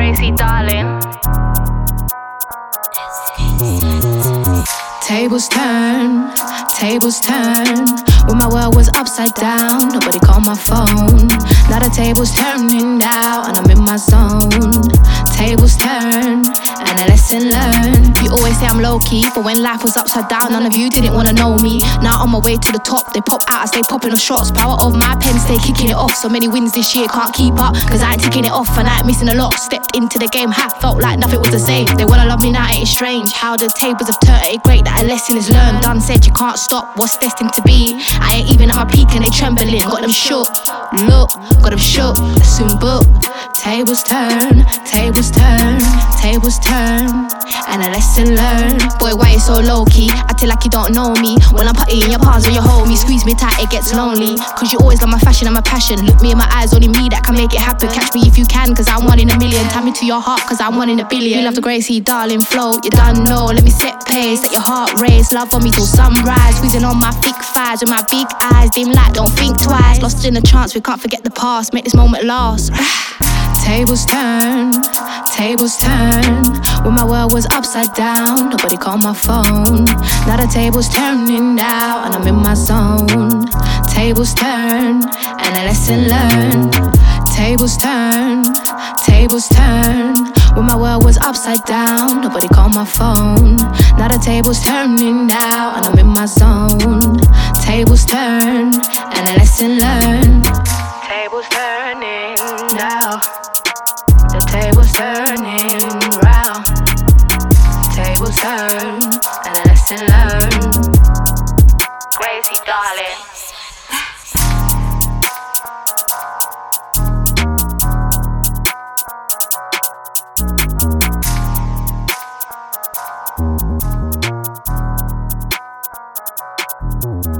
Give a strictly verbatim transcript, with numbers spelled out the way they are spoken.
Gracie, darling. Tables turn, tables turn. When my world was upside down, nobody called my phone. Now the table's turning now, and I'm in my zone. Tables turn, and a lesson learned. You always say I'm low-key, but when life was upside down, none of you didn't wanna know me. Now on my way to the top, they pop out, I stay popping the shots. Power of my pen, stay kicking it off. So many wins this year, can't keep up, cause I ain't ticking it off, and I ain't missing a lot. Stepped into the game, half felt like nothing was the same. They wanna love me now, ain't it strange? How the tables have turned, ain't great that a lesson is learned. Done said you can't stop what's destined to be. I ain't even at my peak and they trembling. Got them shook, look, got them shook, soon book. Tables turn, tables turn, tables turn, and a lesson learned. Boy, why you so low-key? Acting like you don't know me. When I'm putting in your palms when you hold me, squeeze me tight, it gets lonely. Cause you always love my fashion and my passion. Look me in my eyes, only me that can make it happen. Catch me if you can, cause I'm one in a million. Tie me to your heart, cause I'm one in a billion. You love the Gracie, darling, flow, you done know. Let me set pace, let your heart race. Love on me till sunrise, squeezing on my thick thighs with my big eyes. Dim light, don't think twice. Lost in a trance, we can't forget the past. Make this moment last. Tables turn, tables turn. When my world was upside down, nobody called my phone. Now the table's turning now, and I'm in my zone. Tables turn, and a lesson learned. Tables turn, tables turn. When my world was upside down, nobody called my phone. Now the table's turning now, and I'm in my zone. Tables turn, and a lesson learned. Tables turning now. The table's turning round. Tables turn, and a lesson learned. Gracie, darling. Thank you.